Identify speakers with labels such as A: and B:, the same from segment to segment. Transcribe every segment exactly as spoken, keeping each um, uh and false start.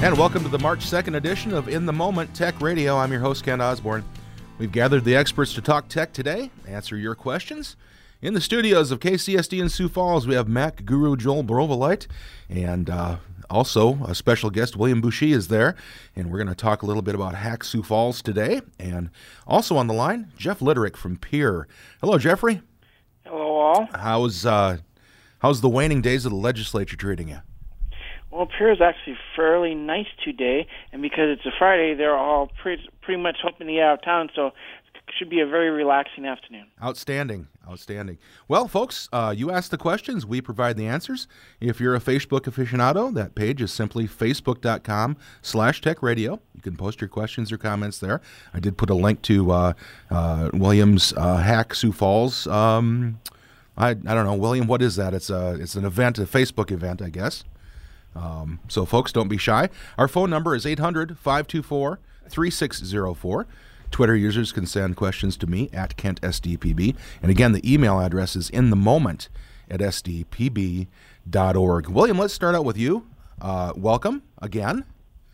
A: And welcome to the March second edition of In the Moment Tech Radio. I'm your host, Ken Osborne. We've gathered the experts to talk tech today, answer your questions. In the studios of K C S D in Sioux Falls, we have Mac guru Joel Brovolite, and uh, also a special guest, William Bouchie, is there. And we're going to talk a little bit about Hack Sioux Falls today. And also on the line, Jeff Litterick from Peer. Hello, Jeffrey.
B: Hello, all.
A: How's, uh, how's the waning days of the legislature treating you?
B: Well, Peer is actually fairly nice today, and because it's a Friday, they're all pretty, pretty much hoping to get out of town, so it should be a very relaxing afternoon.
A: Outstanding, outstanding. Well, folks, uh, you ask the questions, we provide the answers. If you're a Facebook aficionado, that page is simply facebook.com slash tech radio. You can post your questions or comments there. I did put a link to uh, uh, William's uh, Hack Sioux Falls. Um, I, I don't know, William, what is that? It's a, it's an event, a Facebook event, I guess. Um, so, folks, don't be shy. Our phone number is eight hundred, five two four, three six zero four. Twitter users can send questions to me at Kent S D P B. And again, the email address is inthemoment at s d p b dot org. William, let's start out with you. Uh, welcome again.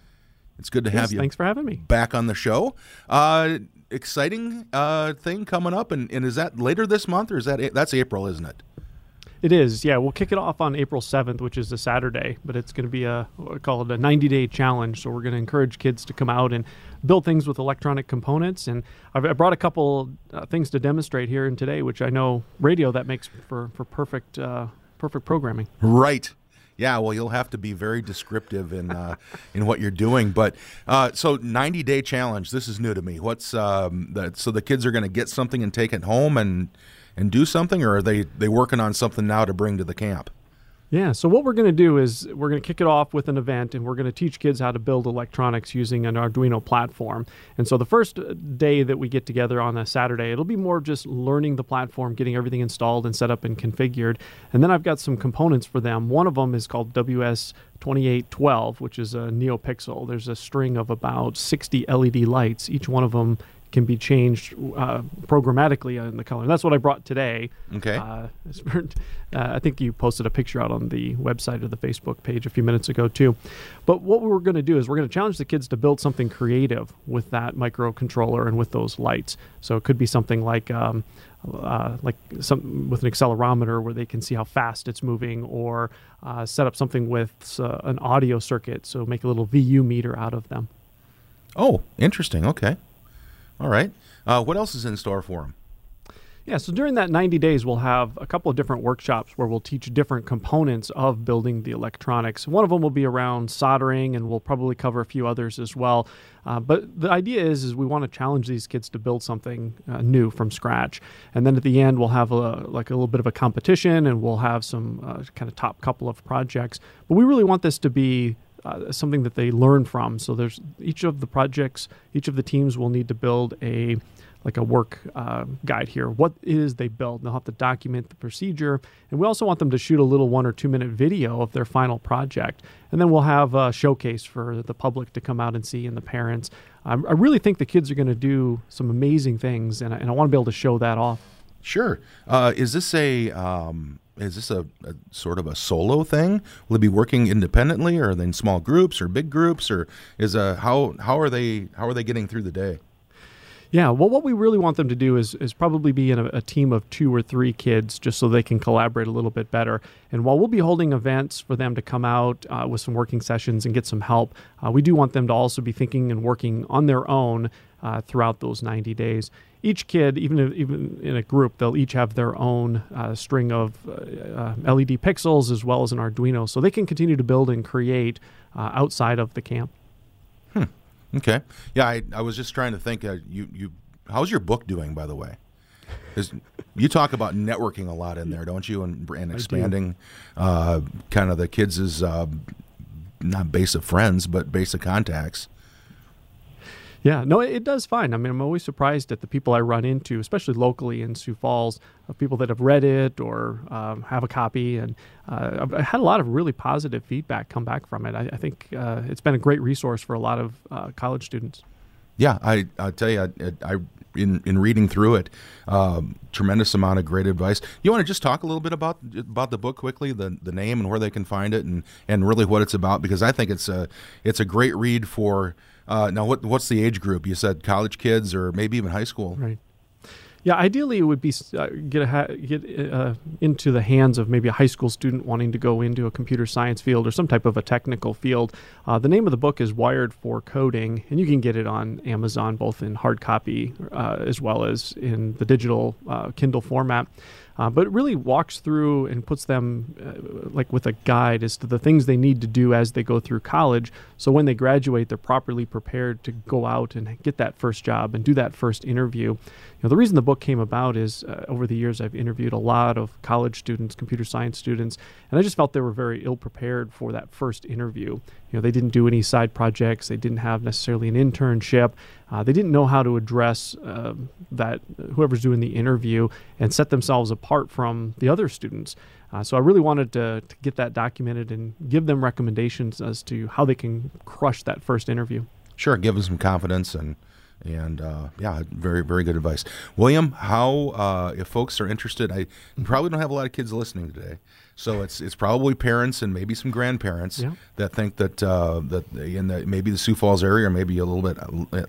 A: It's good to
C: yes,
A: have you.
C: Thanks for having me.
A: Back on the show. Uh, exciting uh, thing coming up. And, and is that later this month, or is that, that's April, isn't it?
C: It is, yeah. We'll kick it off on April seventh, which is a Saturday, but it's going to be a, what we call it a ninety-day challenge. So we're going to encourage kids to come out and build things with electronic components. And I've, I brought a couple uh, things to demonstrate here and today, which I know radio, that makes for, for perfect, uh, perfect programming.
A: Right. Yeah, well, you'll have to be very descriptive in uh, in what you're doing. But uh, so ninety-day challenge, this is new to me. What's um, that? So the kids are going to get something and take it home and and do something, or are they, they working on something now to bring to the camp?
C: Yeah, so what we're going to do is we're going to kick it off with an event, and we're going to teach kids how to build electronics using an Arduino platform. And so the first day that we get together on a Saturday, it'll be more just learning the platform, getting everything installed and set up and configured. And then I've got some components for them. One of them is called W S twenty-eight twelve, which is a NeoPixel. There's a string of about sixty L E D lights. Each one of them can be changed uh, programmatically in the color. And that's what I brought today.
A: Okay.
C: Uh, uh, I think you posted a picture out on the website or the Facebook page a few minutes ago, too. But what we're going to do is we're going to challenge the kids to build something creative with that microcontroller and with those lights. So it could be something like um, uh, like some with an accelerometer where they can see how fast it's moving, or uh, set up something with uh, an audio circuit, so make a little V U meter out of them.
A: Oh, interesting. Okay. All right. Uh, what else is in store for them?
C: Yeah, so during that ninety days, we'll have a couple of different workshops where we'll teach different components of building the electronics. One of them will be around soldering, and we'll probably cover a few others as well. Uh, but the idea is, is we want to challenge these kids to build something uh, new from scratch. And then at the end, we'll have a, like a little bit of a competition, and we'll have some uh, kind of top couple of projects. But we really want this to be Uh, something that they learn from. So there's each of the projects, each of the teams will need to build a like a work uh, guide here. What it is they build. They'll have to document the procedure. And we also want them to shoot a little one or two minute video of their final project. And then we'll have a showcase for the public to come out and see, and the parents. Um, I really think the kids are going to do some amazing things, and I, and I want to be able to show that off.
A: Sure. Uh, is this a... Um Is this a, a sort of a solo thing? Will they be working independently, or are they in small groups or big groups, or is a how how are they how are they getting through the day?
C: Yeah, well, what we really want them to do is is probably be in a, a team of two or three kids, just so they can collaborate a little bit better. And while we'll be holding events for them to come out uh, with some working sessions and get some help, uh, we do want them to also be thinking and working on their own uh, throughout those ninety days. Each kid, even if, even in a group, they'll each have their own uh, string of uh, uh, L E D pixels as well as an Arduino, so they can continue to build and create uh, outside of the camp.
A: Hmm. Okay. Yeah, I, I was just trying to think. Uh, you you, how's your book doing, by the way? Because you talk about networking a lot in there, don't you? And, and expanding uh, kind of the kids' uh, not base of friends, but base of contacts.
C: Yeah, no, it, it does fine. I mean, I'm always surprised at the people I run into, especially locally in Sioux Falls, of people that have read it or um, have a copy. And uh, I've had a lot of really positive feedback come back from it. I, I think uh, it's been a great resource for a lot of uh, college students.
A: Yeah, I I tell you, I, I in in reading through it, um, tremendous amount of great advice. You want to just talk a little bit about about the book quickly, the the name and where they can find it, and, and really what it's about, because I think it's a it's a great read for uh, now. What what's the age group? You said college kids or maybe even high school,
C: right? Yeah, ideally it would be uh, get a ha- get uh, into the hands of maybe a high school student wanting to go into a computer science field or some type of a technical field. Uh, the name of the book is Wired for Coding, and you can get it on Amazon, both in hard copy uh, as well as in the digital uh, Kindle format. Uh, but it really walks through and puts them uh, like with a guide as to the things they need to do as they go through college. So when they graduate, they're properly prepared to go out and get that first job and do that first interview. You know, the reason the book came about is uh, over the years I've interviewed a lot of college students, computer science students, and I just felt they were very ill prepared for that first interview. You know, they didn't do any side projects. They didn't have necessarily an internship. Uh, they didn't know how to address uh, that whoever's doing the interview and set themselves apart from the other students. Uh, so I really wanted to, to get that documented and give them recommendations as to how they can crush that first interview.
A: Sure, give them some confidence and and uh, yeah, very very good advice, William. How uh, if folks are interested? I probably don't have a lot of kids listening today, so it's it's probably parents and maybe some grandparents
C: yeah.
A: that think that uh, that in the, maybe the Sioux Falls area, or maybe a little bit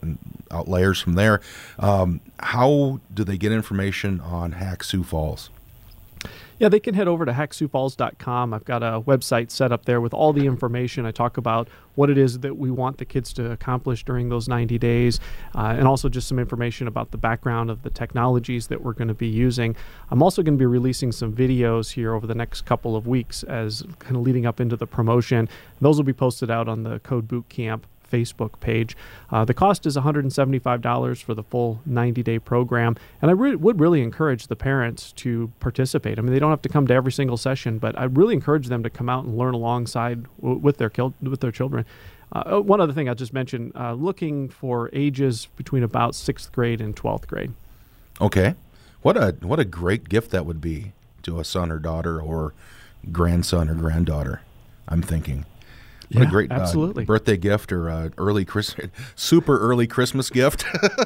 A: outliers from there. Um, how do they get information on Hack Sioux Falls?
C: Yeah, they can head over to hack sioux falls dot com. I've got a website set up there with all the information. I talk about what it is that we want the kids to accomplish during those ninety days, uh, and also just some information about the background of the technologies that we're going to be using. I'm also going to be releasing some videos here over the next couple of weeks as kind of leading up into the promotion. Those will be posted out on the Code Boot Camp Facebook page. Uh, the cost is one hundred seventy-five dollars for the full ninety-day program, and I re- would really encourage the parents to participate. I mean, they don't have to come to every single session, but I really encourage them to come out and learn alongside w- with their kil- with their children. Uh, one other thing I'll just mention, uh, looking for ages between about sixth grade and twelfth grade.
A: Okay. What a what a great gift that would be to a son or daughter or grandson or granddaughter, I'm thinking. What
C: yeah,
A: a great
C: absolutely.
A: Uh, birthday gift or uh, early Christmas, super early Christmas gift.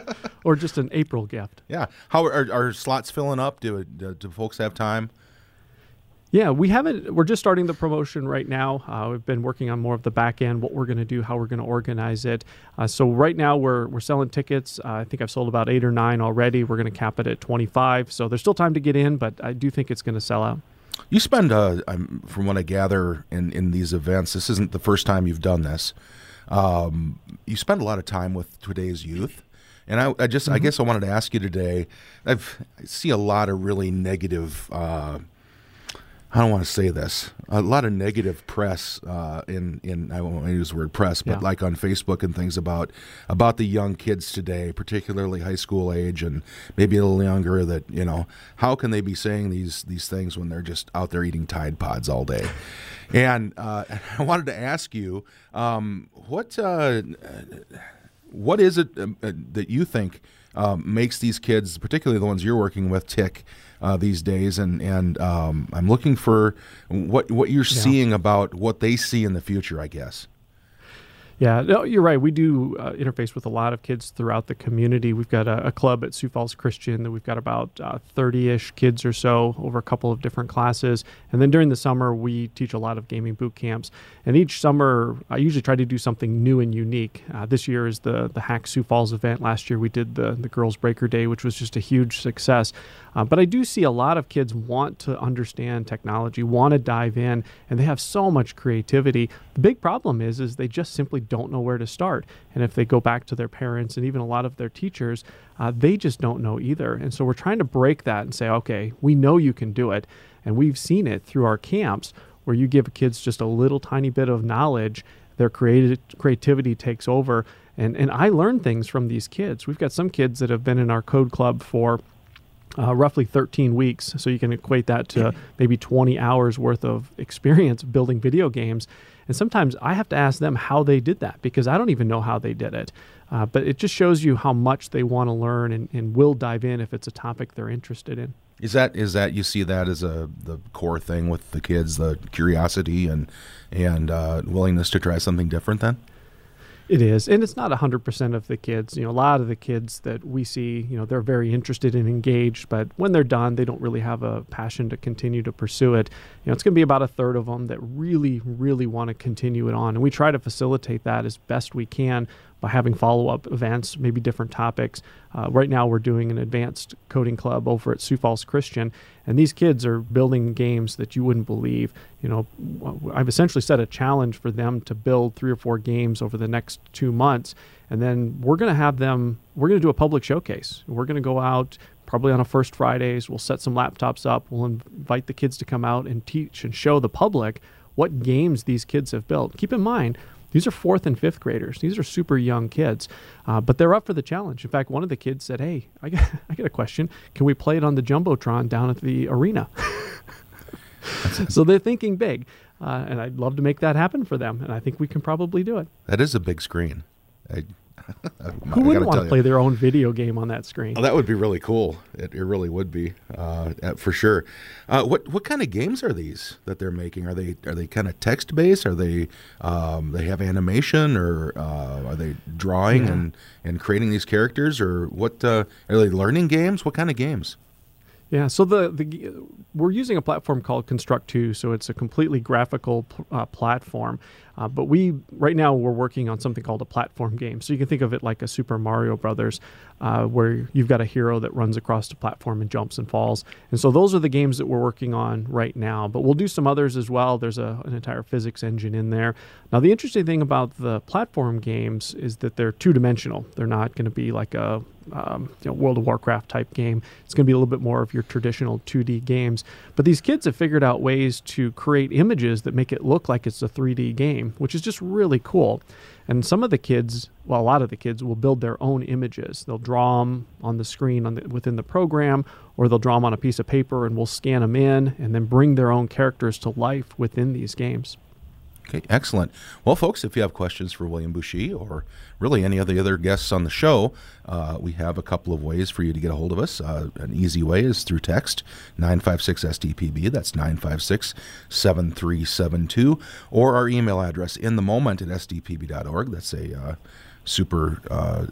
C: Or just an April gift.
A: Yeah. How are, are slots filling up? Do, do do folks have time?
C: Yeah, we haven't. We're just starting the promotion right now. Uh, we've been working on more of the back end, what we're going to do, how we're going to organize it. Uh, so right now we're we're selling tickets. Uh, I think I've sold about eight or nine already. We're going to cap it at twenty-five. So there's still time to get in, but I do think it's going to sell out.
A: You spend, uh, um, from what I gather in, in these events, this isn't the first time you've done this. Um, you spend a lot of time with today's youth. And I, I just, mm-hmm. I guess I wanted to ask you today, I've, I see a lot of really negative, uh, I don't want to say this, a lot of negative press uh, in, in, I won't use the word press, but
C: yeah.
A: like on Facebook and things about about the young kids today, particularly high school age and maybe a little younger, that, you know, how can they be saying these these things when they're just out there eating Tide Pods all day? And uh, I wanted to ask you, um, what uh, what is it uh, that you think um, makes these kids, particularly the ones you're working with, tick Uh, these days, and and um, I'm looking for what what you're
C: yeah.
A: seeing about what they see in the future, I guess.
C: Yeah, no, you're right. We do uh, interface with a lot of kids throughout the community. We've got a, a club at Sioux Falls Christian that we've got about uh, thirty-ish kids or so over a couple of different classes. And then during the summer, we teach a lot of gaming boot camps. And each summer, I usually try to do something new and unique. Uh, this year is the the Hack Sioux Falls event. Last year, we did the, the Girls Breaker Day, which was just a huge success. Uh, but I do see a lot of kids want to understand technology, want to dive in, and they have so much creativity. The big problem is, is they just simply don't know where to start. And if they go back to their parents and even a lot of their teachers, uh, they just don't know either. And so we're trying to break that and say, okay, we know you can do it. And we've seen it through our camps where you give kids just a little tiny bit of knowledge, their creative creativity takes over. And, and I learn things from these kids. We've got some kids that have been in our code club for Uh, roughly thirteen weeks, so you can equate that to maybe twenty hours worth of experience building video games. And sometimes I have to ask them how they did that because I don't even know how they did it. Uh, but it just shows you how much they want to learn and, and will dive in if it's a topic they're interested in.
A: Is that is that you see that as a the core thing with the kids, the curiosity and and uh, willingness to try something different then?
C: It is, and it's not one hundred percent of the kids. You know, a lot of the kids that we see, you know, they're very interested and engaged, but when they're done, they don't really have a passion to continue to pursue it. You know, it's going to be about a third of them that really, really want to continue it on, and we try to facilitate that as best we can by having follow-up events, maybe different topics. Uh, right now, we're doing an advanced coding club over at Sioux Falls Christian, and these kids are building games that you wouldn't believe. You know, I've essentially set a challenge for them to build three or four games over the next two months, and then we're going to have them, we're going to do a public showcase. We're going to go out probably on a First Fridays. We'll set some laptops up. We'll invite the kids to come out and teach and show the public what games these kids have built. Keep in mind, these are fourth and fifth graders. These are super young kids, uh, but they're up for the challenge. In fact, one of the kids said, hey, I got, I got a question. Can we play it on the Jumbotron down at the arena? So they're thinking big, uh, and I'd love to make that happen for them, and I think we can probably do it.
A: That is a big screen. I,
C: Who wouldn't want to play their own video game on that screen?
A: Oh, that would be really cool. It, it really would be, uh, for sure. Uh, what what kind of games are these that they're making? Are they are they kind of text based? Are they um, they have animation, or uh, are they drawing
C: Yeah.
A: and, and creating these characters, or what? Uh, are they learning games? What kind of games?
C: Yeah, so the, the we're using a platform called Construct two, so it's a completely graphical uh, platform. Uh, but we right now we're working on something called a platform game. So you can think of it like a Super Mario Brothers, uh, where you've got a hero that runs across the platform and jumps and falls. And so those are the games that we're working on right now. But we'll do some others as well. There's a, an entire physics engine in there. Now the interesting thing about the platform games is that they're two-dimensional. They're not going to be like a Um, you know, World of Warcraft type game. It's going to be a little bit more of your traditional two D games. But these kids have figured out ways to create images that make it look like it's a three D game, which is just really cool. And some of the kids, well, a lot of the kids will build their own images. They'll draw them on the screen on the, within the program, or they'll draw them on a piece of paper and we'll scan them in and then bring their own characters to life within these games.
A: Okay, excellent. Well, folks, if you have questions for William Bouchie or really any of the other guests on the show, uh, we have a couple of ways for you to get a hold of us. Uh, an easy way is through text, nine five six S D P B. That's nine five six, seven three seven two. Or our email address, in the moment at S D P B dot org. That's a uh, super uh,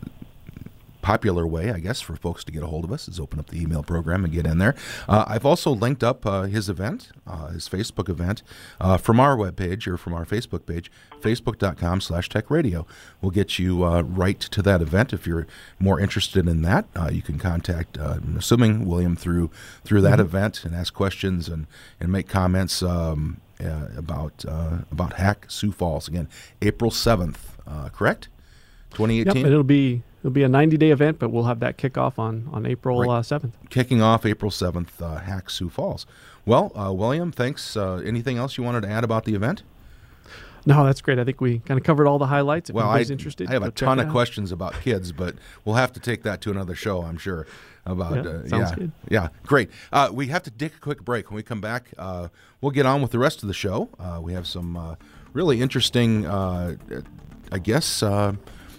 A: popular way, I guess, for folks to get a hold of us, is open up the email program and get in there. Uh, I've also linked up uh, his event, uh, his Facebook event, uh, from our webpage or from our Facebook page, facebook.com slash tech radio. We'll get you uh, right to that event. If you're more interested in that, uh, you can contact, uh, I'm assuming, William through through that mm-hmm. event and ask questions and, and make comments um, uh, about, uh, about Hack Sioux Falls. Again, April seventh, uh, correct? twenty eighteen?
C: Yep, and it'll be it'll be a ninety-day event, but we'll have that kickoff on, on April right. uh, seventh.
A: Kicking off April seventh, uh, Hack Sioux Falls. Well, uh, William, thanks. Uh, anything else you wanted to add about the event?
C: No, that's great. I think we kind of covered all the highlights. If
A: well,
C: anybody's
A: I,
C: interested,
A: I have a
C: check
A: ton
C: it
A: of
C: out.
A: questions about kids, but we'll have to take that to another show, I'm sure. About
C: yeah,
A: uh,
C: sounds
A: yeah,
C: good.
A: yeah, great. Uh, we have to take a quick break. When we come back, uh, we'll get on with the rest of the show. Uh, we have some uh, really interesting, uh, I guess, uh,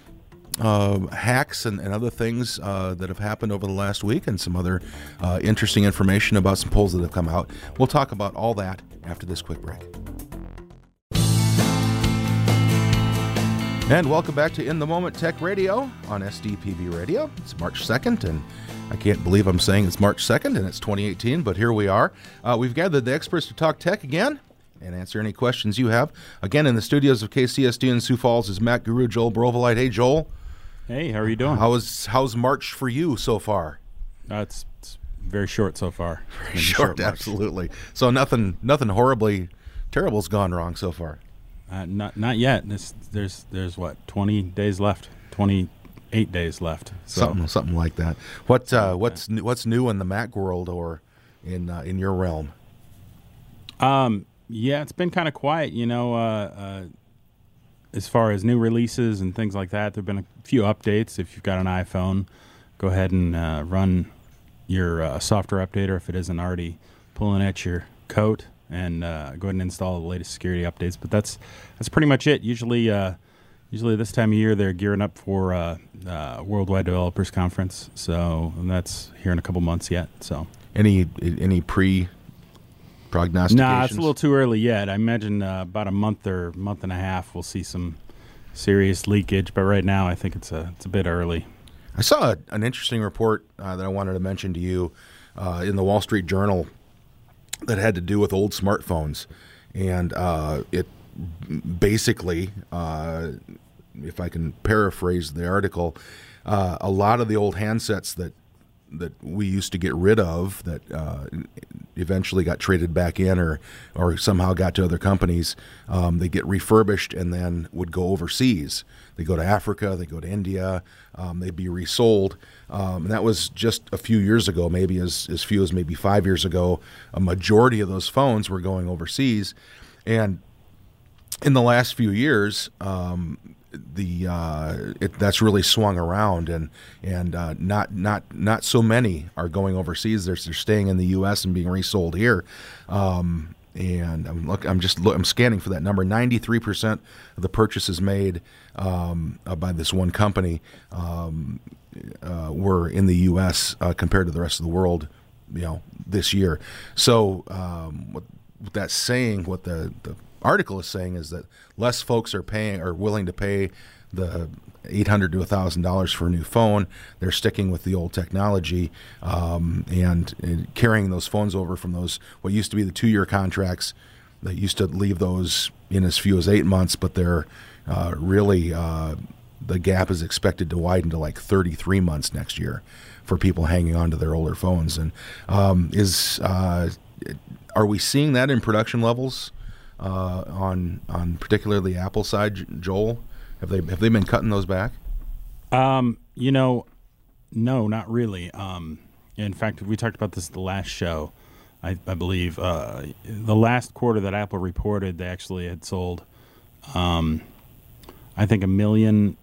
A: uh, hacks and, and other things uh, that have happened over the last week, and some other uh, interesting information about some polls that have come out. We'll talk about all that after this quick break. And welcome back to In the Moment Tech Radio on S D P B Radio. It's March second, and I can't believe I'm saying it's March second and it's twenty eighteen, but here we are. Uh, we've gathered the experts to talk tech again and answer any questions you have. Again, in the studios of K C S D in Sioux Falls is Mac Guru Joel Brovelite. Hey, Joel.
D: Hey, how are you doing?
A: How's how's March for you so far?
D: Uh, it's, it's very short so far.
A: Very short, short absolutely. So nothing nothing horribly terrible's gone wrong so far.
D: Uh, not not yet. This, there's there's what twenty days left, twenty-eight days left. So.
A: Something something like that. What uh, what's new, what's new in the Mac world or in uh, in your realm?
D: Um, yeah, it's been kind of quiet. You know, uh, uh, as far as new releases and things like that, there've been a few updates. If you've got an iPhone, go ahead and uh, run your uh, software updater if it isn't already pulling at your coat. And uh, go ahead and install the latest security updates. But that's that's pretty much it. Usually, uh, usually this time of year they're gearing up for uh, uh, Worldwide Developers Conference. So and that's here in a couple months yet. So
A: any any pre prognostications?
D: Nah, it's a little too early yet. I imagine uh, about a month or month and a half we'll see some serious leakage. But right now, I think it's a it's a bit early.
A: I saw a, an interesting report uh, that I wanted to mention to you uh, in the Wall Street Journal that had to do with old smartphones, and uh, it basically, uh, if I can paraphrase the article, uh, a lot of the old handsets that that we used to get rid of that uh, eventually got traded back in or or somehow got to other companies, um, they get refurbished and then would go overseas. They go to Africa, they go to India, um, they'd be resold. Um, and that was just a few years ago, maybe as, as few as maybe five years ago. A majority of those phones were going overseas. And in the last few years, um, the uh, it, that's really swung around, and and uh, not not not so many are going overseas. They're, they're staying in the U S and being resold here. Um, and I'm look, I'm just look, I'm scanning for that number. ninety-three percent of the purchases made um, uh, by this one company um, uh, were in the U S uh, compared to the rest of the world, you know, this year. So um, what, what that's saying, what the, the article is saying, is that less folks are paying are willing to pay the eight hundred to a thousand dollars for a new phone. They're sticking with the old technology um, and, and carrying those phones over from those what used to be the two-year contracts. They used to leave those in as few as eight months, but they're uh, really uh, the gap is expected to widen to like thirty-three months next year for people hanging on to their older phones. And um, is uh, are we seeing that in production levels? Uh, on on particularly the Apple side, Joel, have they have they been cutting those back?
D: Um, you know, no, not really. Um, in fact, we talked about this at the last show. I, I believe uh, the last quarter that Apple reported, they actually had sold, um, I think, a million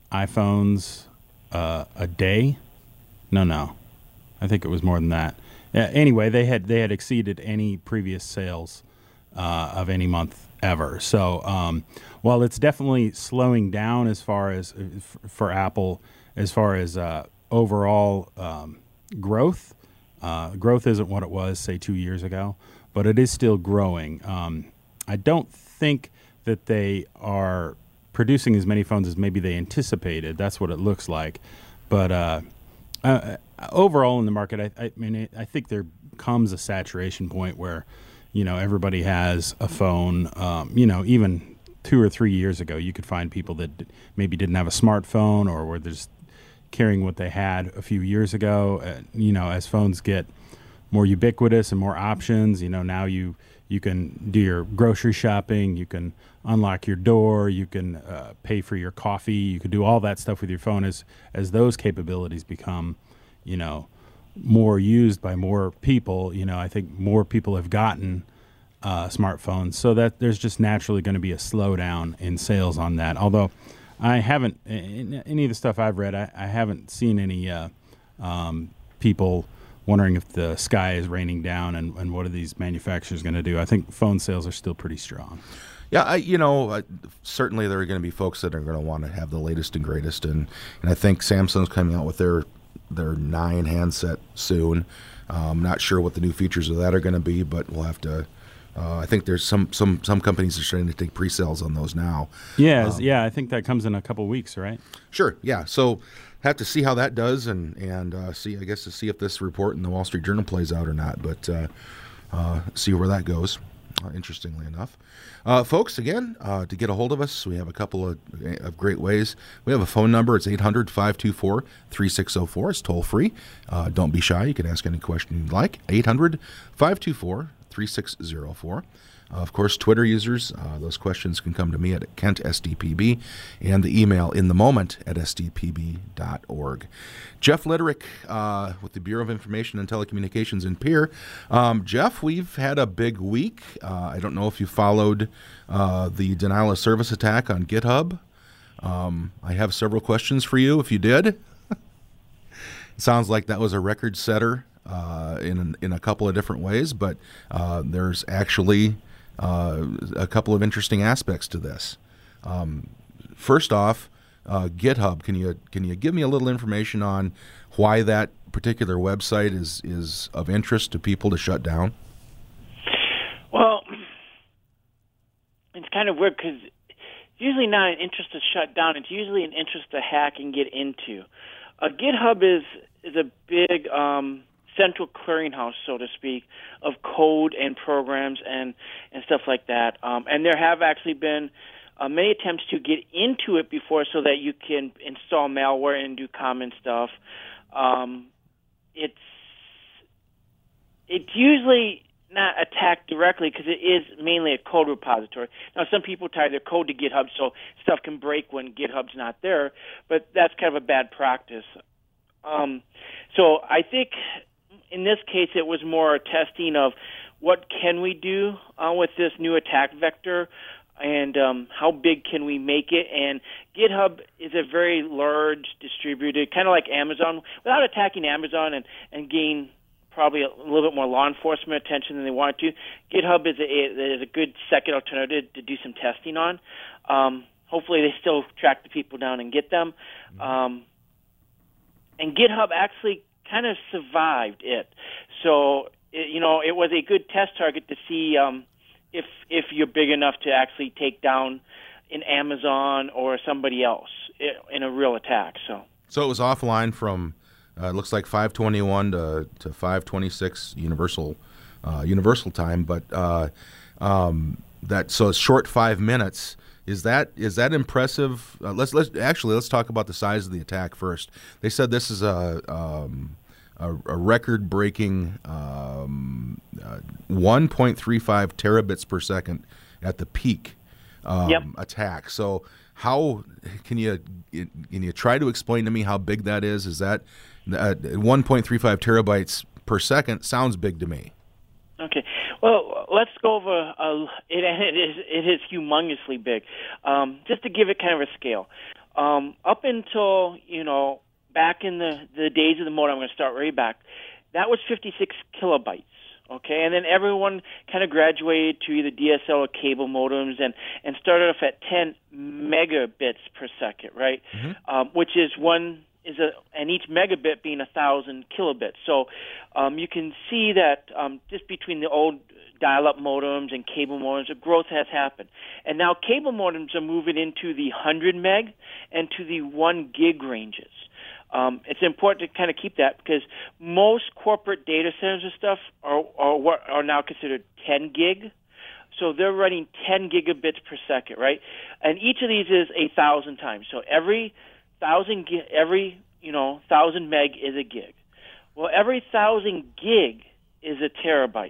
D: iPhones uh, a day. No, no, I think it was more than that. Uh, anyway, they had they had exceeded any previous sales Uh, of any month ever. So um, while it's definitely slowing down as far as f- for Apple, as far as uh, overall um, growth, uh, growth isn't what it was, say, two years ago, but it is still growing. Um, I don't think that they are producing as many phones as maybe they anticipated. That's what it looks like. But uh, uh, overall in the market, I, I mean, it, I think there comes a saturation point where you know, everybody has a phone. Um, you know, even two or three years ago, you could find people that d- maybe didn't have a smartphone or were just carrying what they had a few years ago. Uh, you know, as phones get more ubiquitous and more options, you know, now you you can do your grocery shopping, you can unlock your door, you can uh, pay for your coffee, you can do all that stuff with your phone. As as those capabilities become, you know, more used by more people, you know, I think more people have gotten uh, smartphones, so that there's just naturally going to be a slowdown in sales on that. Although I haven't, in any of the stuff I've read, I, I haven't seen any uh, um, people wondering if the sky is raining down and, and what are these manufacturers going to do. I think phone sales are still pretty strong.
A: Yeah, I, you know, uh, certainly there are going to be folks that are going to want to have the latest and greatest, and, and I think Samsung's coming out with their their nine handset soon. Um, not sure what the new features of that are going to be, but we'll have to. Uh, I think there's some, some, some companies are starting to take pre-sales on those now.
D: Yeah,
A: um,
D: yeah, I think that comes in a couple weeks, right?
A: Sure, yeah. So have to see how that does, and and uh, see, I guess, to see if this report in the Wall Street Journal plays out or not. But uh, uh, see where that goes. Uh, interestingly enough, uh, folks, again, uh, to get a hold of us, we have a couple of, of great ways. We have a phone number. It's eight hundred, five two four, three six zero four. It's toll free. Uh, don't be shy. You can ask any question you'd like. eight hundred, five two four, three six zero four. Uh, of course, Twitter users, uh, those questions can come to me at Kent S D P B, and the email in the moment at S D P B dot org. Jeff Litterick uh, with the Bureau of Information and Telecommunications in Pierre. Um, Jeff, we've had a big week. Uh, I don't know if you followed uh, the denial of service attack on GitHub. Um, I have several questions for you if you did. It sounds like that was a record setter uh, in, in a couple of different ways, but uh, there's actually uh, a couple of interesting aspects to this. Um, first off, uh, GitHub, can you can you give me a little information on why that particular website is, is of interest to people to shut down?
B: Well, it's kind of weird because usually not an interest to shut down. It's usually an interest to hack and get into. Uh, GitHub is is a big um, central clearinghouse, so to speak, of code and programs and, and stuff like that. Um, and there have actually been uh, many attempts to get into it before so that you can install malware and do common stuff. Um, it's it's usually not attacked directly because it is mainly a code repository. Now, some people tie their code to GitHub so stuff can break when GitHub's not there, but that's kind of a bad practice. Um, so I think in this case it was more a testing of what can we do uh, with this new attack vector and um, how big can we make it. And GitHub is a very large distributed, kind of like Amazon. Without attacking Amazon and, and gain probably a little bit more law enforcement attention than they wanted to, GitHub is a, is a good second alternative to do some testing on. Um, hopefully they still track the people down and get them. Um, and GitHub actually kind of survived it. So, it, you know, it was a good test target to see um, if if you're big enough to actually take down an Amazon or somebody else in a real attack. So,
A: so it was offline from uh, it looks like five twenty-one to to five twenty-six Universal uh, Universal time, but uh, um, that so it's short five minutes. Is that is that impressive? Uh, let's let's actually let's talk about the size of the attack first. They said this is a um, a, a record-breaking um, uh, one point three five terabits per second at the peak um,
B: yep.
A: attack. So how can you can you try to explain to me how big that is? Is that uh, one point three five terabytes per second? Sounds big to me.
B: Okay. Well, let's go over. Uh, it, it is it is humongously big. Um, just to give it kind of a scale, um, up until you know back in the, the days of the modem, I'm going to start way back. That was fifty-six kilobytes. Okay, and then everyone kind of graduated to either D S L or cable modems, and and started off at ten megabits per second, right? Mm-hmm. Um, which is one. Is a, and each megabit being a thousand kilobits. So um, you can see that um, just between the old dial-up modems and cable modems, the growth has happened. And now cable modems are moving into the one hundred meg and to the one gig ranges. Um, it's important to kind of keep that because most corporate data centers and stuff are, are, are now considered ten gig. So they're running ten gigabits per second, right? And each of these is a thousand times. So every thousand every you know thousand meg is a gig. Well, every thousand gig is a terabyte.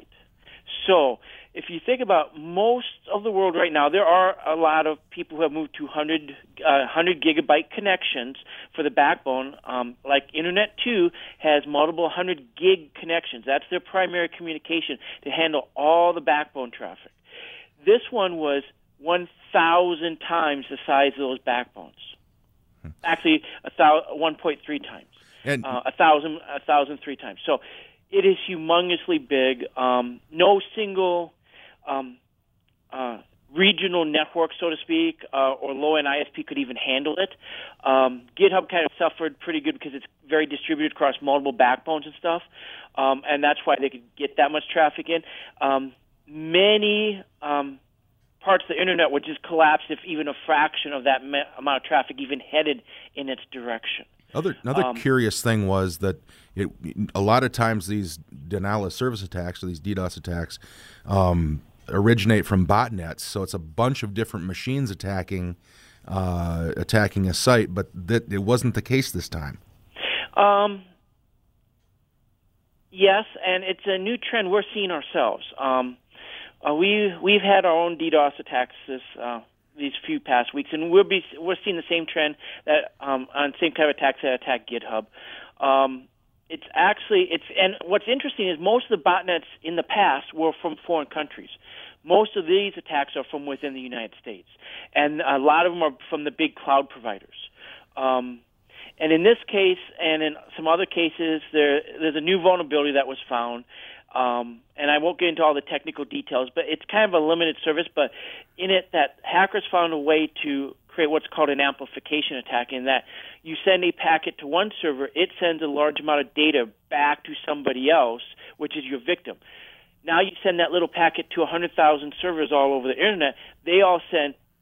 B: So if you think about most of the world right now, there are a lot of people who have moved to one hundred, uh, one hundred gigabyte connections for the backbone. Um, like Internet two has multiple one hundred gig connections. That's their primary communication to handle all the backbone traffic. This one was one thousand times the size of those backbones. Actually, a thousand, one point three times, and uh, a thousand, a thousand three times. So it is humongously big. Um, no single um, uh, regional network, so to speak, uh, or low-end I S P could even handle it. Um, GitHub kind of suffered pretty good because it's very distributed across multiple backbones and stuff, um, and that's why they could get that much traffic in. Um, many um, parts of the internet would just collapse if even a fraction of that me- amount of traffic even headed in its direction.
A: Other, another um, curious thing was that it, a lot of times these denial of service attacks or these DDoS attacks um, originate from botnets. So it's a bunch of different machines attacking uh, attacking a site, but that it wasn't the case this time.
B: Um, yes, and it's a new trend we're seeing ourselves. Um, Uh, we we've had our own DDoS attacks this uh, these few past weeks, and we'll be we're seeing the same trend that um, on same kind of attacks that attack GitHub. Um, it's actually it's and what's interesting is most of the botnets in the past were from foreign countries. Most of these attacks are from within the United States, and a lot of them are from the big cloud providers. Um, and in this case, and in some other cases, there there's a new vulnerability that was found. Um, and I won't get into all the technical details, but it's kind of a limited service. But in it, that hackers found a way to create what's called an amplification attack, in that you send a packet to one server, it sends a large amount of data back to somebody else, which is your victim. Now you send that little packet to one hundred thousand servers all over the internet. They all send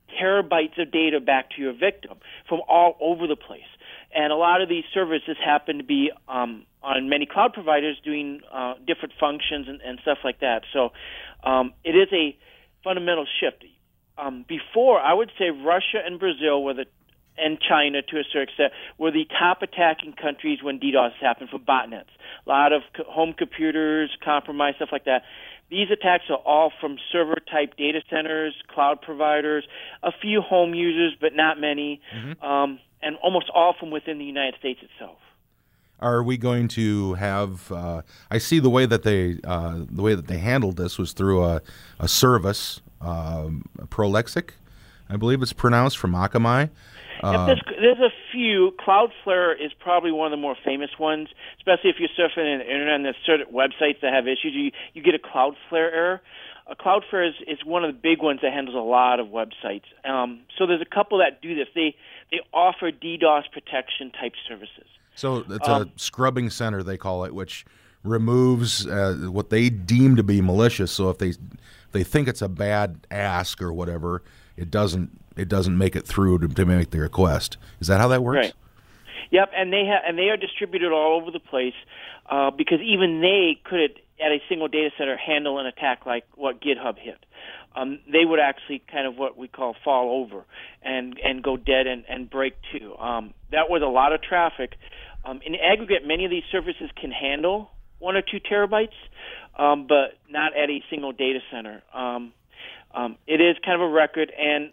B: terabytes of data back to your victim from all over the place. And a lot of these servers just happen to be um, on many cloud providers doing uh, different functions and, and stuff like that. So um, it is a fundamental shift. Um, before, I would say Russia and Brazil were the, and China to a certain extent, were the top attacking countries when DDoS happened for botnets. A lot of co- home computers, compromised, stuff like that. These attacks are all from server-type data centers, cloud providers, a few home users, but not many, mm-hmm. um, and almost all from within the United States itself.
A: Are we going to have? Uh, I see the way that they uh, the way that they handled this was through a, a service, um, Prolexic, I believe it's pronounced, from Akamai. Uh,
B: Yep, there's, there's a few. Cloudflare is probably one of the more famous ones, especially if you're surfing on the internet and there's certain websites that have issues. You, you get a Cloudflare error. Uh, Cloudflare is, is one of the big ones that handles a lot of websites. Um, so there's a couple that do this. They they offer DDoS protection type services.
A: So it's
B: um,
A: a scrubbing center, they call it, which removes uh, what they deem to be malicious. So if they they think it's a bad ask or whatever, it doesn't it doesn't make it through to, to make the request. Is that how that works?
B: Right. Yep, and they ha- and they are distributed all over the place uh, because even they couldn't, at a single data center, handle an attack like what GitHub hit. Um, they would actually kind of what we call fall over and, and go dead and, and break too. Um, that was a lot of traffic. Um, in aggregate, many of these services can handle one or two terabytes, um, but not at a single data center. Um, um, it is kind of a record, and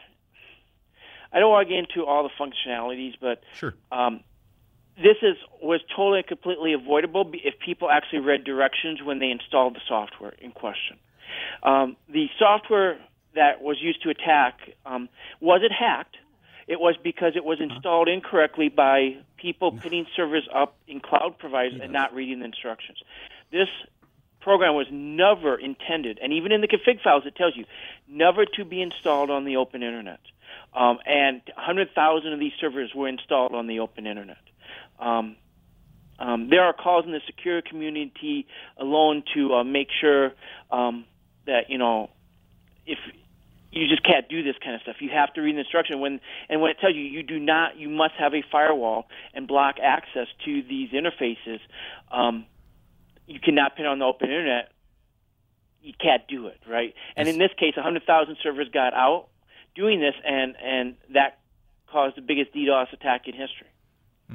B: I don't want to get into all the functionalities, but
A: sure.
B: um, this is was totally and completely avoidable if people actually read directions when they installed the software in question. Um, the software that was used to attack, um, was it hacked? It was because it was installed incorrectly by people putting servers up in cloud providers yes. and not reading the instructions. This program was never intended, and even in the config files it tells you, never to be installed on the open internet. Um, and one hundred thousand of these servers were installed on the open internet. Um, um, there are calls in the secure community alone to uh, make sure um, that, you know, if you just can't do this kind of stuff. You have to read the instruction. When and when it tells you you do not, you must have a firewall and block access to these interfaces. Um, you cannot put it on the open internet. You can't do it, right? And in this case, one hundred thousand servers got out doing this, and, and that caused the biggest DDoS attack in history.
A: Hmm.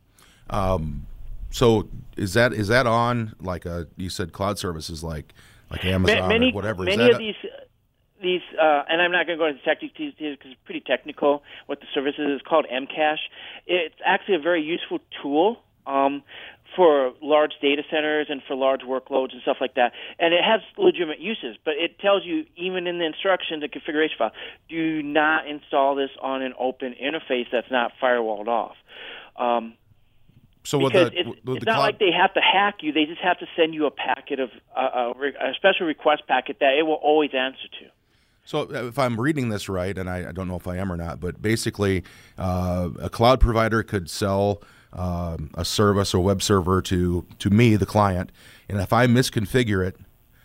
A: Um, so is that is that on like a you said cloud services like like Amazon
B: many,
A: or whatever?
B: Many
A: is that
B: of a, these these uh, and I'm not going to go into technical details because it's pretty technical. What the service is, it's called Mcache. It's actually a very useful tool um, for large data centers and for large workloads and stuff like that. And it has legitimate uses, but it tells you, even in the instructions and configuration file, do not install this on an open interface that's not firewalled off. Um,
A: so
B: because
A: the,
B: it's,
A: the
B: it's
A: cloud...
B: not like they have to hack you. They just have to send you a packet of uh, a, a special request packet that it will always answer to.
A: So if I'm reading this right, and I, I don't know if I am or not, but basically uh, a cloud provider could sell um, a service or web server to, to me, the client, and if I misconfigure it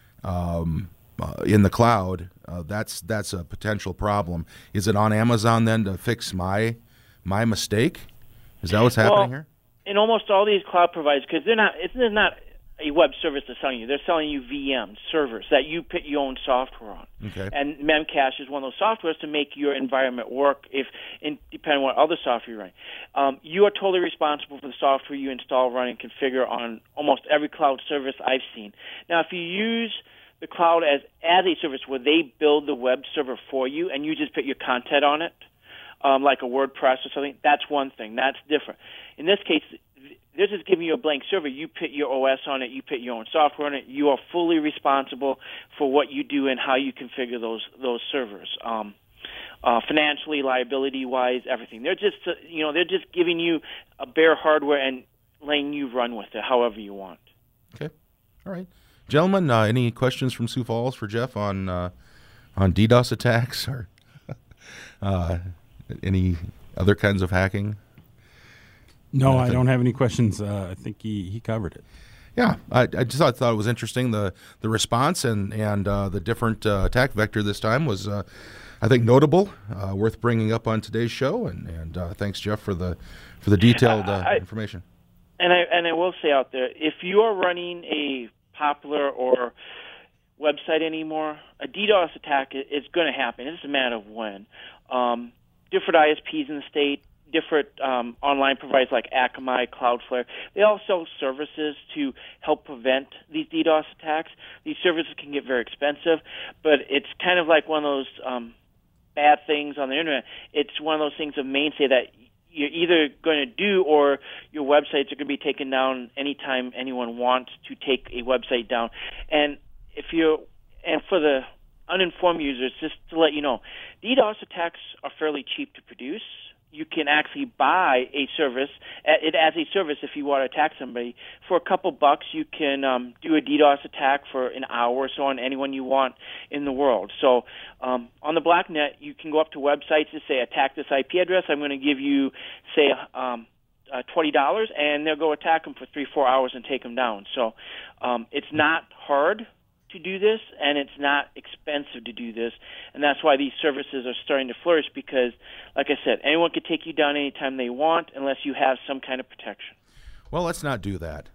A: um, uh, in the cloud, uh, that's that's a potential problem. Is it on Amazon then to fix my my mistake? Is that what's happening
B: well,
A: here?
B: In almost all these cloud providers, because they're not, it's not a web service they're selling you. They're selling you V Ms, servers, that you put your own software on.
A: Okay.
B: And Memcache is one of those softwares to make your environment work, if in, depending on what other software you run. Um, you are totally responsible for the software you install, run, and configure on almost every cloud service I've seen. Now, if you use the cloud as, as a service where they build the web server for you and you just put your content on it, um, like a WordPress or something, that's one thing. That's different. In this case, they're just giving you a blank server. You put your O S on it. You put your own software on it. You are fully responsible for what you do and how you configure those those servers, um, uh, financially, liability-wise, everything. They're just uh, you know they're just giving you a bare hardware and letting you run with it however you want.
A: Okay, all right, gentlemen. Uh, any questions from Sioux Falls for Jeff on uh, on DDoS attacks or uh, any other kinds of hacking?
D: No, I don't have any questions. Uh, I think he, he covered it.
A: Yeah, I, I just thought, thought it was interesting. The the response and and uh, the different uh, attack vector this time was uh, I think notable, uh, worth bringing up on today's show. And, and uh, thanks, Jeff, for the for the detailed uh,
B: I,
A: information.
B: And I and I will say out there, if you are running a popular or website anymore, a DDoS attack is going to happen. It's just a matter of when. Um, different I S Ps in the state, different um, online providers like Akamai, Cloudflare, they all sell services to help prevent these DDoS attacks. These services can get very expensive, but it's kind of like one of those um, bad things on the internet. It's one of those things of mainstay that you're either going to do or your websites are going to be taken down anytime anyone wants to take a website down. And if you're, and for the uninformed users, just to let you know, DDoS attacks are fairly cheap to produce. You can actually buy a service, it as a service if you want to attack somebody. For a couple bucks, you can um, do a DDoS attack for an hour or so on anyone you want in the world. So um, on the Blacknet, you can go up to websites and say, attack this I P address. I'm going to give you, say, um, uh, twenty dollars, and they'll go attack them for three, four hours and take them down. So um, it's not hard to do this, and it's not expensive to do this, and that's why these services are starting to flourish because, like I said, anyone can take you down anytime they want unless you have some kind of protection.
A: Well, let's not do that.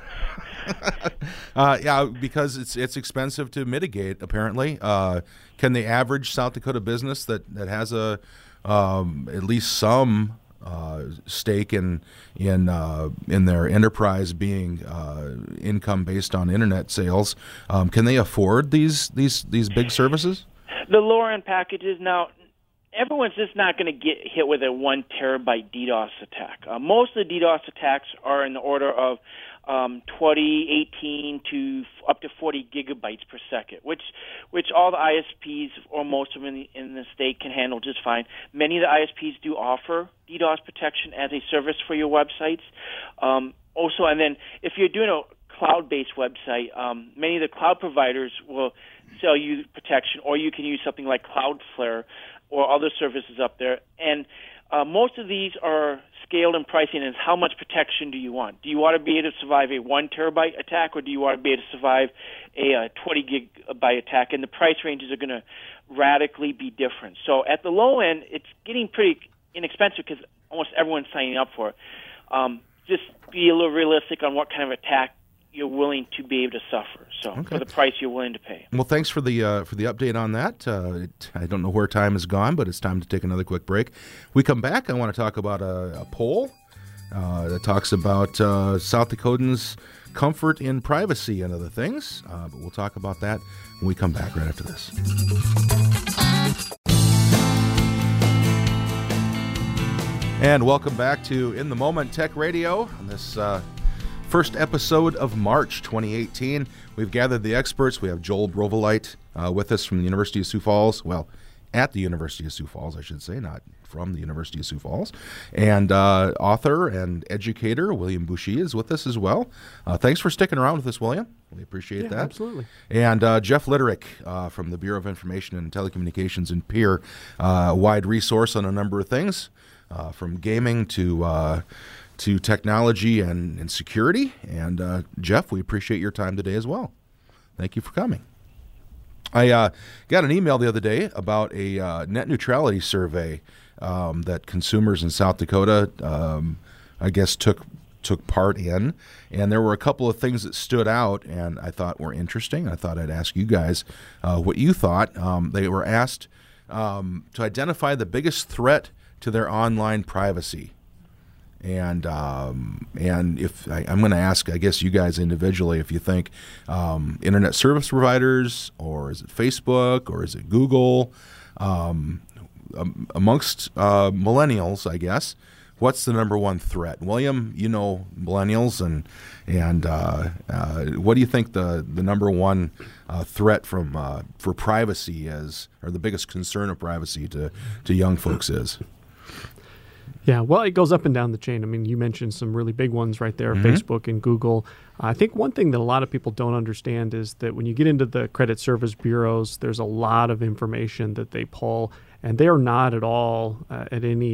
A: uh, yeah, because it's it's expensive to mitigate, apparently. Uh, can the average South Dakota business that, that has a um, at least some Uh, stake in in uh, in their enterprise being uh, income based on internet sales, um, can they afford these these these big services?
B: The lower end packages now. Everyone's just not going to get hit with a one terabyte DDoS attack. Uh, most of the DDoS attacks are in the order of um, twenty, eighteen to f- up to forty gigabytes per second, which which all the I S Ps or most of them in the, in the state can handle just fine. Many of the I S Ps do offer DDoS protection as a service for your websites. Um, also, and then if you're doing a cloud-based website, um, many of the cloud providers will sell you protection, or you can use something like Cloudflare or other services up there. And uh, most of these are scaled in pricing as how much protection do you want? Do you want to be able to survive a one terabyte attack, or do you want to be able to survive a, a twenty gigabyte attack? And the price ranges are going to radically be different. So at the low end, it's getting pretty inexpensive because almost everyone's signing up for it. Um, just be a little realistic on what kind of attack you're willing to be able to suffer. So okay. For the price you're willing to pay.
A: Well, thanks for the uh, for the update on that. Uh, it, I don't know where time has gone, but it's time to take another quick break. We come back, I want to talk about a, a poll uh, that talks about uh, South Dakotans' comfort in privacy and other things. Uh, but we'll talk about that when we come back right after this. And welcome back to In the Moment Tech Radio on this uh, first episode of March twenty eighteen. We've gathered the experts. We have Joel Brovelite uh, with us from the University of Sioux Falls. Well, at the University of Sioux Falls, I should say, not from the University of Sioux Falls. And uh, author and educator William Bouchie is with us as well. Uh, thanks for sticking around with us, William. We appreciate
C: yeah,
A: that.
C: Absolutely.
A: And uh, Jeff Litterick uh, from the Bureau of Information and Telecommunications in Pierre, uh, a wide resource on a number of things, uh, from gaming to uh, to technology and, and security. And uh, Jeff, we appreciate your time today as well. Thank you for coming. I uh, got an email the other day about a uh, net neutrality survey um, that consumers in South Dakota, um, I guess, took took part in. And there were a couple of things that stood out and I thought were interesting. I thought I'd ask you guys uh, what you thought. Um, they were asked um, to identify the biggest threat to their online privacy. And um, and if I, I'm going to ask, I guess you guys individually, if you think um, internet service providers, or is it Facebook, or is it Google, um, um, amongst uh, millennials, I guess, what's the number one threat? William, you know millennials, and and uh, uh, what do you think the the number one uh, threat from uh, for privacy is, or the biggest concern of privacy to to young folks is?
C: Yeah, well, it goes up and down the chain. I mean, you mentioned some really big ones right there, mm-hmm. Facebook and Google. I think one thing that a lot of people don't understand is that when you get into the credit service bureaus, there's a lot of information that they pull, and they are not at all uh, at any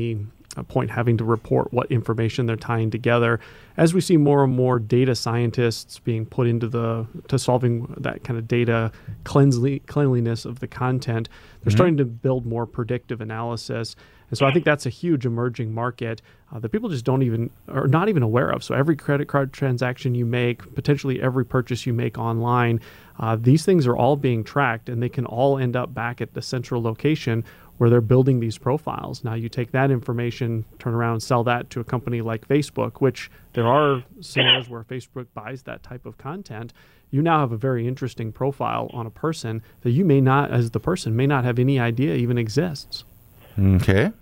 C: a point having to report what information they're tying together. As we see more and more data scientists being put into the to solving that kind of data cleansly, cleanliness of the content, they're mm-hmm. starting to build more predictive analysis. And so I think that's a huge emerging market uh, that people just don't even, are not even aware of. So every credit card transaction you make, potentially every purchase you make online, uh, these things are all being tracked, and they can all end up back at the central location where they're building these profiles. Now you take that information, turn around and sell that to a company like Facebook, which there are scenarios where Facebook buys that type of content. You now have a very interesting profile on a person that you may not, as the person, may not have any idea even exists.
A: Okay.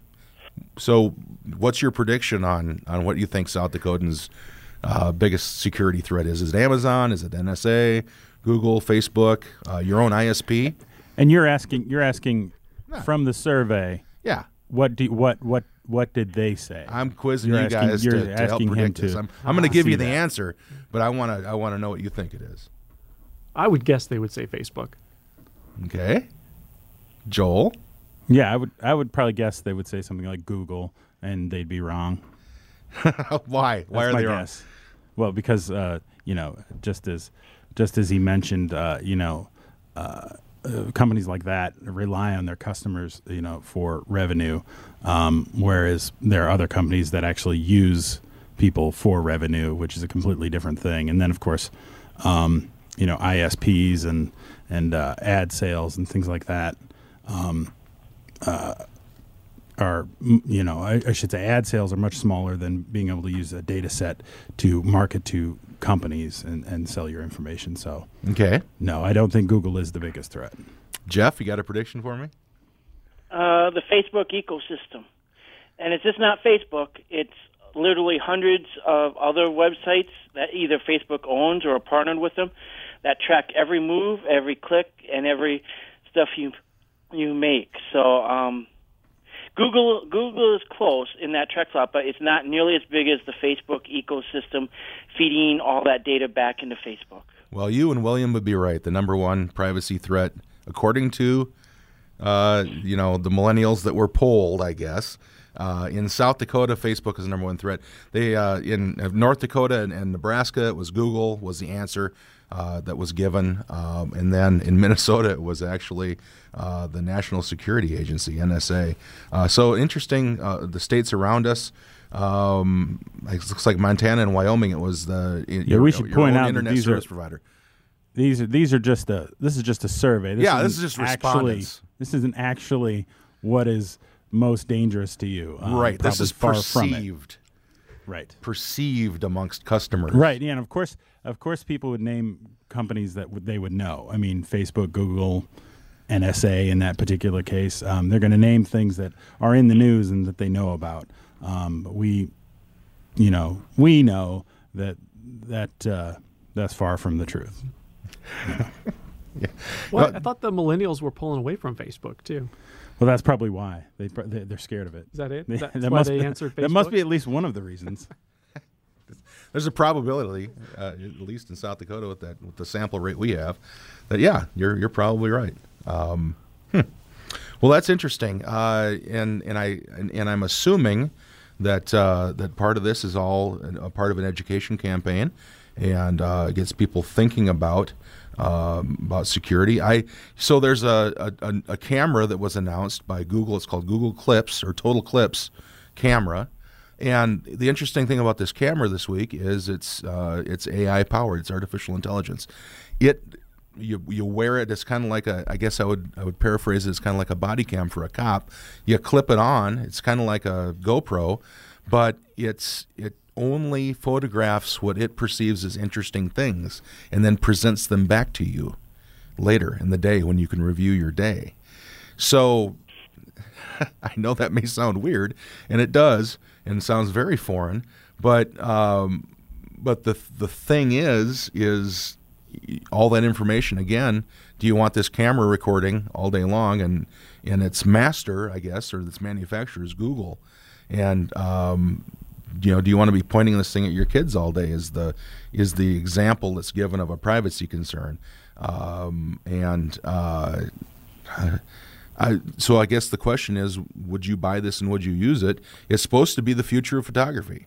A: So what's your prediction on, on what you think South Dakotans' uh, biggest security threat is? Is it Amazon? Is it N S A, Google, Facebook, uh, your own I S P?
D: And you're asking you're asking
A: yeah.
D: from the survey.
A: Yeah.
D: What do what what what did they say?
A: I'm quizzing
D: you're
A: you
D: asking,
A: guys
D: you're
A: to, to help predict
D: to,
A: this. I'm, I'm going to give you the
D: that.
A: answer, but I want to I want to know what you think it is.
C: I would guess they would say Facebook.
A: Okay. Joel?
D: Yeah, I would I would probably guess they would say something like Google, and they'd be wrong.
A: Why? Why
D: That's
A: are
D: my
A: they wrong?
D: guess. Well, because uh, you know, just as just as he mentioned, uh, you know, uh, uh, companies like that rely on their customers, you know, for revenue, um, whereas there are other companies that actually use people for revenue, which is a completely different thing. And then, of course, um, you know, I S Ps and and uh, ad sales and things like that. Um, Uh, are, you know, I, I should say ad sales are much smaller than being able to use a data set to market to companies and, and sell your information. So,
A: okay.
D: No, I don't think Google is the biggest threat.
A: Jeff, you got a prediction for me?
B: Uh, the Facebook ecosystem. And it's just not Facebook. It's literally hundreds of other websites that either Facebook owns or are partnered with them that track every move, every click, and every stuff you you make. So um, Google Google is close in that track slot, but it's not nearly as big as the Facebook ecosystem feeding all that data back into Facebook.
A: Well, you and William would be right. The number one privacy threat, according to uh, you know the millennials that were polled, I guess, uh, in South Dakota, Facebook is the number one threat. They uh, in North Dakota and, and Nebraska, it was Google was the answer. Uh, that was given, um, and then in Minnesota it was actually uh, the National Security Agency, N S A. Uh, so interesting, uh, the states around us, um, it looks like Montana and Wyoming, it was the
D: yeah,
A: your,
D: we should
A: your
D: point
A: own
D: out
A: internet
D: that these
A: service
D: are,
A: provider.
D: These are these are just a this is just a survey. This
A: yeah, this is
D: isn't
A: just
D: actually,
A: respondents.
D: This isn't actually what is most dangerous to you. Um,
A: right, this is
D: far
A: perceived.
D: From it. Right,
A: perceived amongst customers.
D: Right, yeah, and of course, of course, people would name companies that w- they would know. I mean, Facebook, Google, N S A in that particular case. Um, they're going to name things that are in the news and that they know about. Um, but we, you know, we know that that uh, that's far from the truth.
A: yeah.
C: Well,
A: well,
C: I thought the millennials were pulling away from Facebook too.
D: Well, that's probably why they they're scared of it.
C: Is that it?
D: They,
C: That's
D: that
C: why
D: must
C: they
D: be,
C: answered Facebook?
D: That must be at least one of the reasons.
A: There's a probability, uh, at least in South Dakota, with that with the sample rate we have, that yeah, you're you're probably right. Um, hmm. Well, that's interesting, uh, and and I and, and I'm assuming that uh, that part of this is all a part of an education campaign, and uh, gets people thinking about um, about security. I so there's a, a a camera that was announced by Google. It's called Google Clips or Total Clips camera. And the interesting thing about this camera this week is it's uh, it's A I powered. It's artificial intelligence. It you you wear it. It's kind of like a. I guess I would I would paraphrase it. It's kind of like a body cam for a cop. You clip it on. It's kind of like a GoPro, but it's it only photographs what it perceives as interesting things, and then presents them back to you later in the day when you can review your day. So I know that may sound weird, and it does. And sounds very foreign, but um, but the the thing is is all that information again. Do you want this camera recording all day long? And and its master, I guess, or its manufacturer is Google. And um, you know, do you want to be pointing this thing at your kids all day? Is the is the example that's given of a privacy concern? Um, and uh, I, so I guess the question is, would you buy this and would you use it? It's supposed to be the future of photography.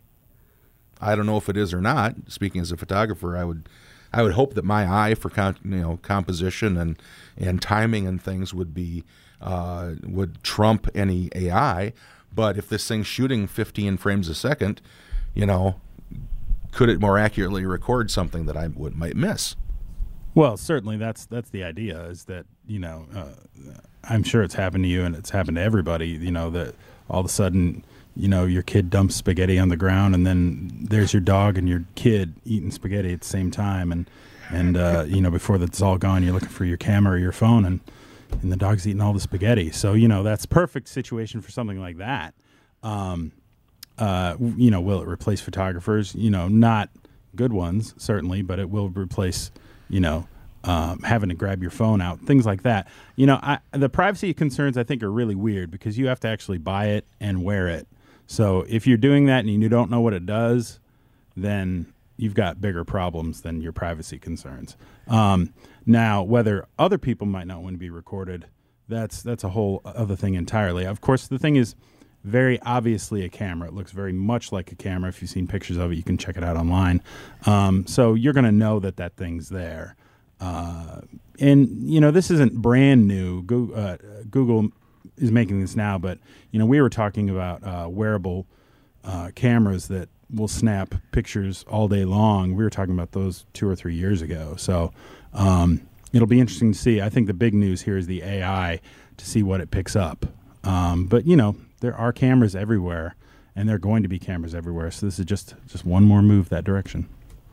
A: I don't know if it is or not. Speaking as a photographer, I would, I would hope that my eye for con, you know composition and and timing and things would be uh, would trump any A I. But if this thing's shooting fifteen frames a second, you know, could it more accurately record something that I would might miss?
D: Well, certainly that's that's the idea. Is that you know, uh, I'm sure it's happened to you and it's happened to everybody. You know that all of a sudden, you know, your kid dumps spaghetti on the ground, and then there's your dog and your kid eating spaghetti at the same time, and and uh, you know, before that's all gone, you're looking for your camera or your phone, and and the dog's eating all the spaghetti. So you know that's perfect situation for something like that. Um, uh, you know, will it replace photographers? You know, not good ones certainly, but it will replace. You know, um, having to grab your phone out, things like that. You know, I, the privacy concerns I think are really weird because you have to actually buy it and wear it. So if you're doing that and you don't know what it does, then you've got bigger problems than your privacy concerns. Um, now, whether other people might not want to be recorded, that's that's a whole other thing entirely. Of course, the thing is very obviously a camera. It looks very much like a camera. If you've seen pictures of it, you can check it out online. Um, so you're going to know that that thing's there. Uh, and, you know, this isn't brand new. Google, uh, Google is making this now, but, you know, we were talking about uh, wearable uh, cameras that will snap pictures all day long. We were talking about those two or three years ago. So um, it'll be interesting to see. I think the big news here is the A I to see what it picks up. Um, but, you know, there are cameras everywhere, and there are going to be cameras everywhere. So this is just, just one more move that direction.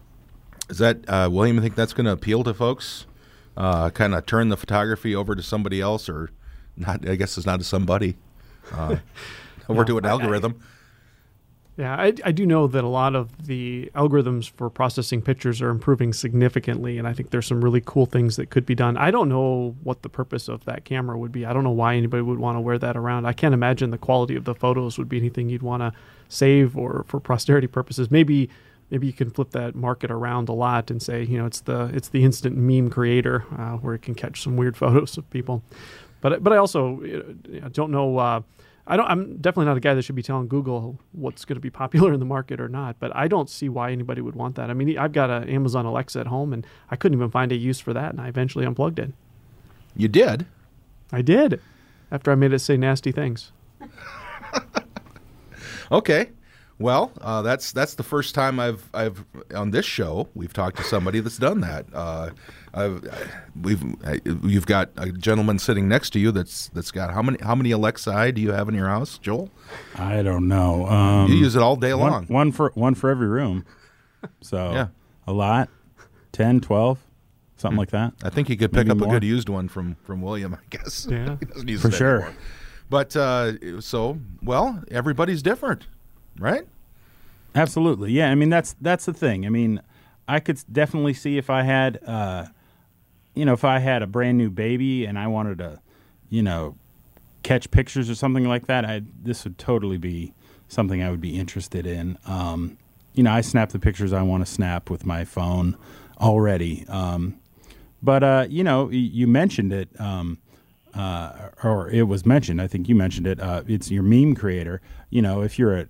A: Is that, uh, William, you think that's going to appeal to folks? Uh, kind of turn the photography over to somebody else, or not? I guess it's not to somebody. Uh, over no, to an I, algorithm.
C: I, yeah, I, I do know that a lot of the algorithms for processing pictures are improving significantly, and I think there's some really cool things that could be done. I don't know what the purpose of that camera would be. I don't know why anybody would want to wear that around. I can't imagine the quality of the photos would be anything you'd want to save or for posterity purposes. Maybe maybe you can flip that market around a lot and say, you know, it's the it's the instant meme creator uh, where it can catch some weird photos of people. But but I also you know, don't know. Uh, I don't. I'm definitely not a guy that should be telling Google what's going to be popular in the market or not. But I don't see why anybody would want that. I mean, I've got an Amazon Alexa at home, and I couldn't even find a use for that, and I eventually unplugged it.
A: You did?
C: I did. After I made it say nasty things.
A: Okay. Well, uh, that's that's the first time I've I've on this show we've talked to somebody that's done that. Uh, I've, we've I, you've got a gentleman sitting next to you that's that's got how many how many Alexa do you have in your house, Joel?
D: I don't know. Um,
A: you use it all day
D: one,
A: long.
D: One for one for every room. So
A: yeah,
D: a lot, ten, twelve, something hmm. like that.
A: I think you could pick
D: Maybe
A: up
D: more.
A: a good used one from from William. I guess.
C: Yeah,
A: he doesn't use
D: for
A: it
D: sure.
A: anymore. But uh, so well, everybody's different. Right?
D: Absolutely. Yeah. I mean, that's that's the thing. I mean, I could definitely see if I had, uh, you know, if I had a brand new baby and I wanted to, you know, catch pictures or something like that, I this would totally be something I would be interested in. Um, you know, I snap the pictures I want to snap with my phone already. Um, but, uh, you know, you mentioned it, um, uh, or it was mentioned, I think you mentioned it. Uh, it's your meme creator. You know, if you're a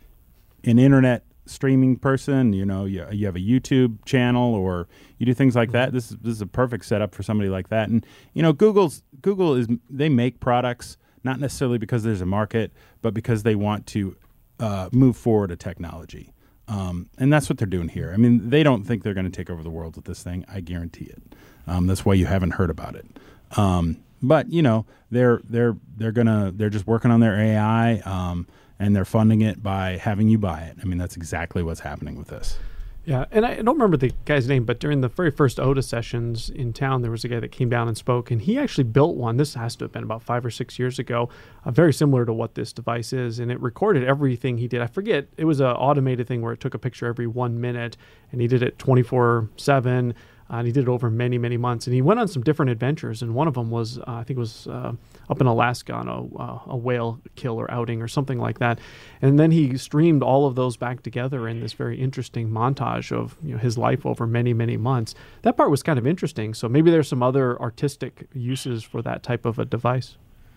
D: an internet streaming person, you know, you, you have a YouTube channel or you do things like that. This is this is a perfect setup for somebody like that. And you know, Google's Google is they make products not necessarily because there's a market, but because they want to uh, move forward a technology. Um, and that's what they're doing here. I mean, they don't think they're going to take over the world with this thing. I guarantee it. Um, that's why you haven't heard about it. Um, but you know, they're they're they're gonna they're just working on their A I. Um, And they're funding it by having you buy it. I mean, that's exactly what's happening with this.
C: Yeah, and I don't remember the guy's name, but during the very first O T A sessions in town, there was a guy that came down and spoke, and he actually built one. This has to have been about five or six years ago, uh, very similar to what this device is, and it recorded everything he did. I forget, it was an automated thing where it took a picture every one minute, and he did it twenty-four seven, uh, and he did it over many, many months. And he went on some different adventures, and one of them was, uh, I think it was uh, up in Alaska on a, uh, a whale kill or outing or something like that. And then he streamed all of those back together in this very interesting montage of you know his life over many, many months. That part was kind of interesting. So maybe there's some other artistic uses for that type of a device.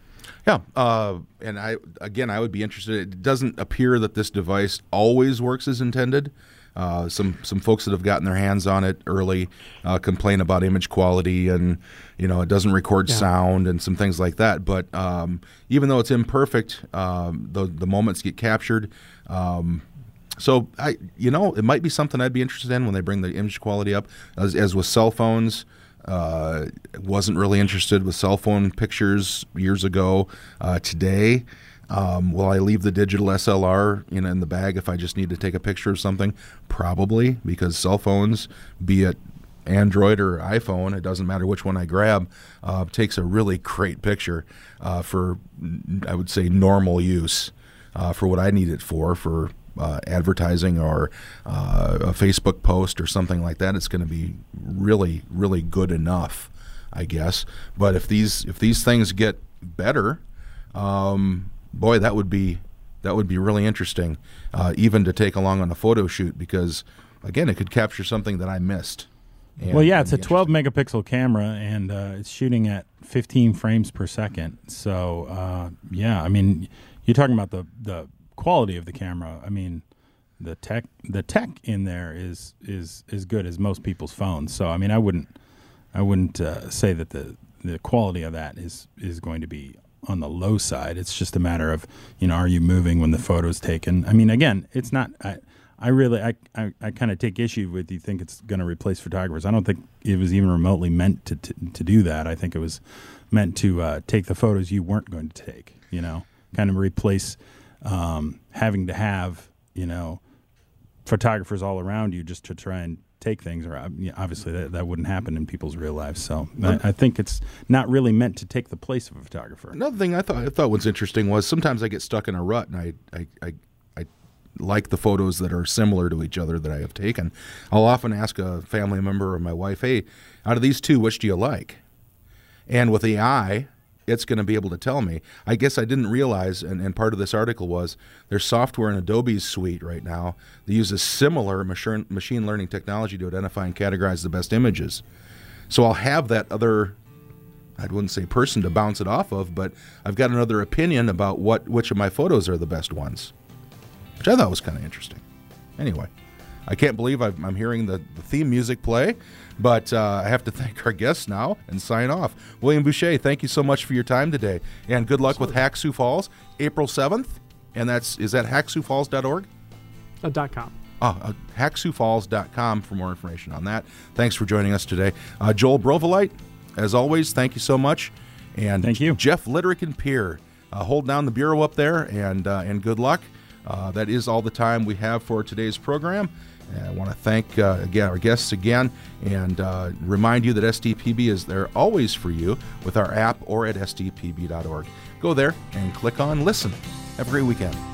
A: Yeah, uh, and I again, I would be interested. It doesn't appear that this device always works as intended. Uh, some some folks that have gotten their hands on it early uh, complain about image quality, and you know it doesn't record
C: Yeah.
A: sound and some things like that. But um, even though it's imperfect, um, the the moments get captured. Um, so I, you know, it might be something I'd be interested in when they bring the image quality up. As, as with cell phones, uh, wasn't really interested with cell phone pictures years ago. Uh, today. Um, will I leave the digital S L R you know, in the bag if I just need to take a picture of something? Probably, because cell phones, be it Android or iPhone, it doesn't matter which one I grab, uh, takes a really great picture uh, for, I would say, normal use uh, for what I need it for, for uh, advertising or uh, a Facebook post or something like that. It's going to be really, really good enough, I guess. But if these if these things get better, um, boy, that would be that would be really interesting, uh, even to take along on a photo shoot, because again, it could capture something that I missed. And,
D: well, yeah, it's a
A: and
D: twelve megapixel camera, and uh, it's shooting at fifteen frames per second. So, uh, yeah, I mean, you're talking about the the quality of the camera. I mean, the tech the tech in there is is as good as most people's phones. So, I mean, I wouldn't I wouldn't uh, say that the the quality of that is is going to be on the low side. It's just a matter of, you know, are you moving when the photo is taken? I mean, again, it's not, I, I really, I, I, I kind of take issue with you think it's going to replace photographers. I don't think it was even remotely meant to, to, to do that. I think it was meant to uh, take the photos you weren't going to take, you know, kind of replace um, having to have, you know, photographers all around you just to try and take things, or you know, obviously that, that wouldn't happen in people's real lives. So I, I think it's not really meant to take the place of a photographer.
A: Another thing I thought I thought was interesting was sometimes I get stuck in a rut, and I I, I I like the photos that are similar to each other that I have taken. I'll often ask a family member or my wife, "Hey, out of these two, which do you like?" And with A I, it's going to be able to tell me. I guess I didn't realize, and, and part of this article was there's software in Adobe's suite right now that uses similar machine machine learning technology to identify and categorize the best images. So I'll have that other, I wouldn't say person to bounce it off of, but I've got another opinion about what which of my photos are the best ones, which I thought was kind of interesting. Anyway, I can't believe I've, I'm hearing the, the theme music play. But uh, I have to thank our guests now and sign off. William Boucher, thank you so much for your time today. And good luck with Hack Sioux Falls, April seventh. And that's, is that hack sioux falls dot org?
C: Uh, dot com.
A: Oh, uh, hack sioux falls dot com for more information on that. Thanks for joining us today. Uh, Joel Brovelite, as always, thank you so much. And
D: thank you.
A: Jeff Lidderick and Pier, uh, hold down the bureau up there, and, uh, and good luck. Uh, that is all the time we have for today's program. I want to thank uh, again our guests again, and uh, remind you that S D P B is there always for you with our app or at S D P B dot org. Go there and click on listen. Have a great weekend.